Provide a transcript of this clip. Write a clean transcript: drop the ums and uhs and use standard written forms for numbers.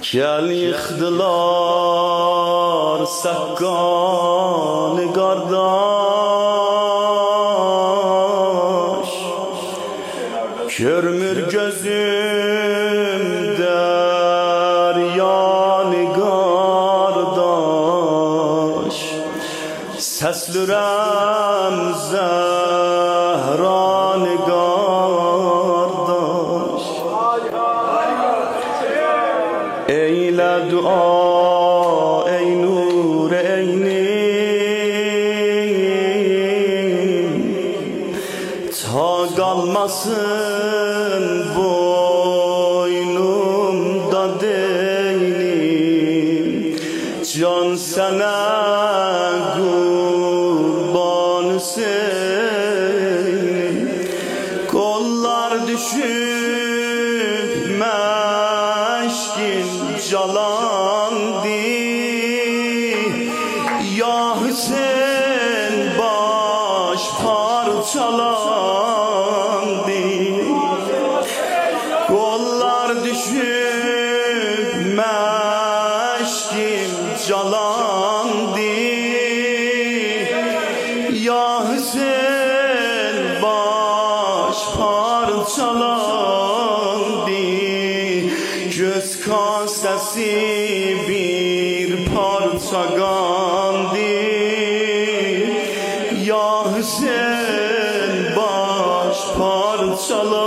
Gel yıktılar sakkanı kardeş, görmür gözüm deryanı kardeş, seslürem zehranı kardeş. Eyle dua ey nur eynim, ta kalmasın boynumda değilim. Can sana kurban Hüseyin'im, kollar düşüp meşkin calandı. Ya Hüseyin baş parçalandı, kollar düşüp meşkin calandı. Ya Hüseyin baş parçalandı, göz kasesi bir parça kandı. Ya Hüseyin baş parçalandı.